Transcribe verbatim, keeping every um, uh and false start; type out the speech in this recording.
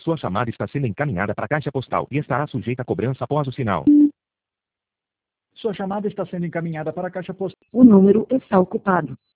Sua chamada está sendo encaminhada para a caixa postal e estará sujeita a cobrança após o sinal. Sua chamada está sendo encaminhada para a caixa postal. O número está ocupado.